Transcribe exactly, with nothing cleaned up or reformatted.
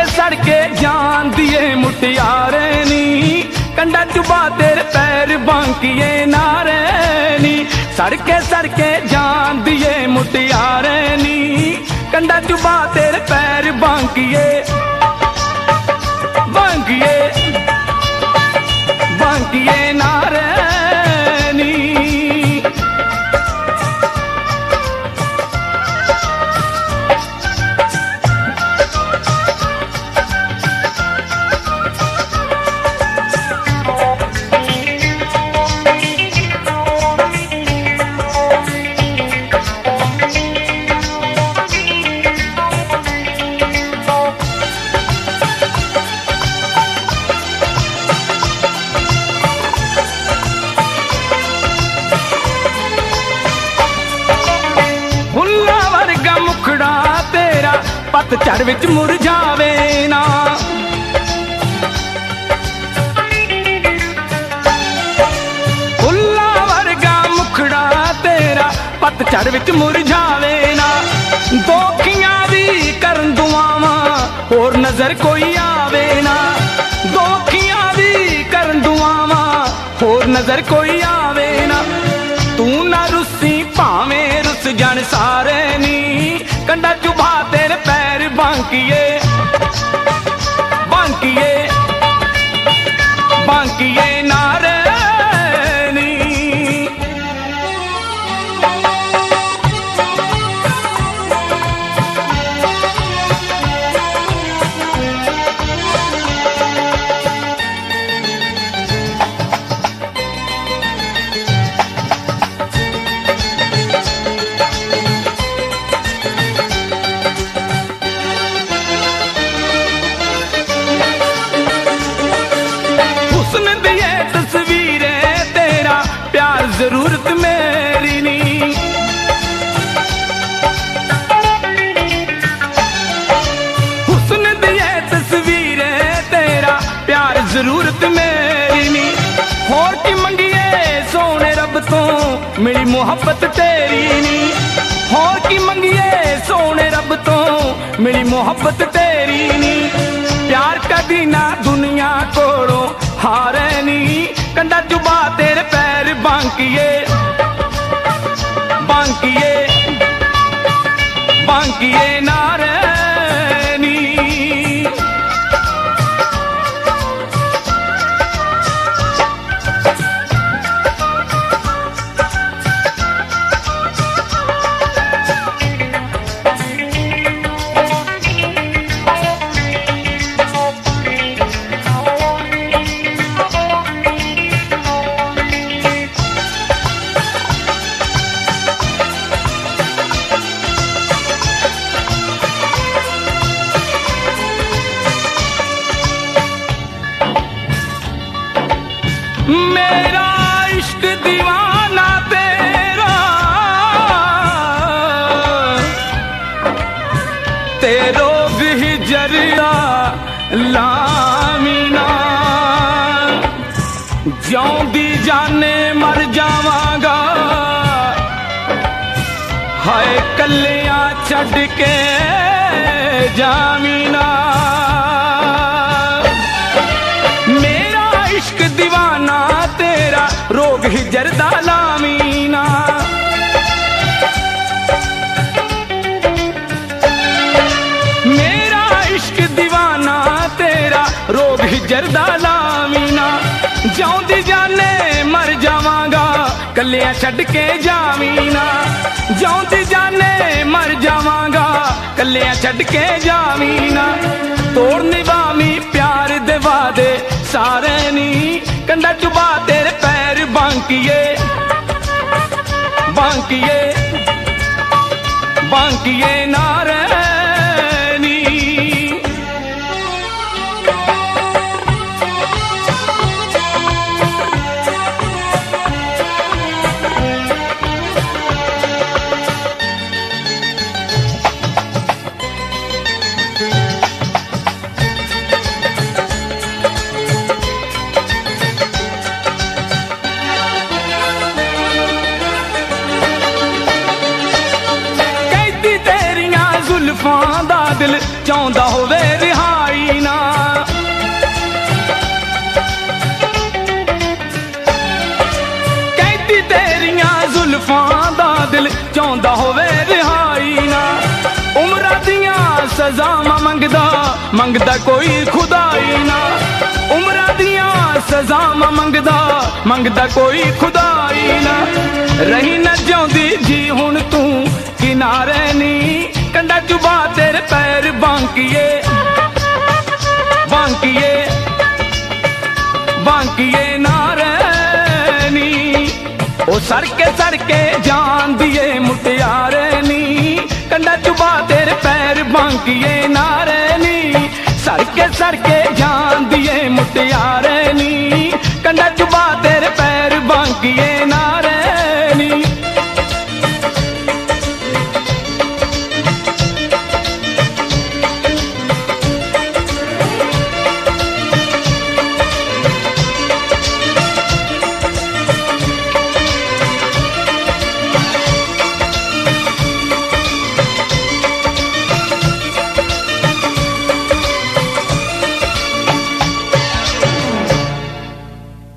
सड़के जान दिए मुटियारे नी, कंडा चुबा तेरे पैर बांकिए नारे नी। सड़के सड़के जान दिए मुटियारे नी, कंडा चुबा तेरे पैर बांकिए बांकिए बांकिए नारे नी। पतझड़ विच मुरझावे ना, फुल्ला वर्गा मुखड़ा तेरा पतझड़ विच मुरझावे ना। दोखियां दी करन दुआवां होर नजर कोई आवे ना, दोखियां दी करन दुआवां होर नजर कोई आवे ना। तू ना रुसी भावें रुस जान सारे नी, कंडा चुभा तेरे पैर बांकिए बांकिए बांकिए नारे नी। जरूरत मेरी नी, हुस्न दिए तस्वीरें तेरा प्यार जरूरत मेरी नी। होर की मंगिए सोने रब तो मिली मोहब्बत तेरी नी, होर की मंगिए सोने रब तो मिली मोहब्बत तेरी नी। प्यार कभी ना दुनिया कोड़ो हारे नी, कंडा चुबा तेरे पैर बांकिए बांकिए बांकिए नारे नी। मेरा इश्क दीवाना तेरा, तेरो भी जरिया लामीना। ज्यों दी जाने मर जावांगा, हाय कलियां छड़ के जामीना। इश्क दीवाना तेरा रोग ही जरदा लामीना। मेरा इश्क दीवाना तेरा रोग ही जरदा लामीना। ज्यों दी जाने मर जावांगा, कलियां छड़ के जामीना। ज्यों दी जाने मर जावांगा, कलियां छड़ के जामीना। तोड़ निभावी प्यार दे वादे सारे नी, कंडा चुबा तेरे पैर बांकिए बांकिए बांकिए नारे नी। जुल्फां दा दिल चाहुंदा होवे रिहाई, ਸਜ਼ਾਵਾਂ ਮੰਗਦਾ ਮੰਗਦਾ ਕੋਈ ਖੁਦਾਈ ਨਾ ਉਮਰਾਂ ਦੀਆਂ ਸਜ਼ਾਵਾਂ ਮੰਗਦਾ ਮੰਗਦਾ ਕੋਈ ਖੁਦਾਈ ਨਾ ਰਹੀ ਨਾ ਜਿਉਂਦੀ ਜੀ ਹੁਣ ਤੂੰ ਕਿਨਾਰੇ ਨੀ ਕੰਡਾ ਚੁਬਾ ਤੇਰੇ ਪੈਰ ਬਾਂਕੀਏ ਬਾਂਕੀਏ ਬਾਂਕੀਏ ਨਾ ਰਹਿਨੀ ਉਹ ਸੜਕੇ ਸੜਕੇ ਜਾਂਦੀਏ ਮੁਟਿਆਰੇ ਨੀ ਕੰਡਾ ਚੁਬਾ ਤੇਰੇ ਪੈਰ ਬਾਂਕੀਏ ਨਾ ਰਹਿਨੀ ਸੜਕੇ ਸੜਕੇ ਜਾਂਦੀਏ ਮੁਟਿਆਰੇ ਨੀ ਕੰਡਾ ਚੁਬਾ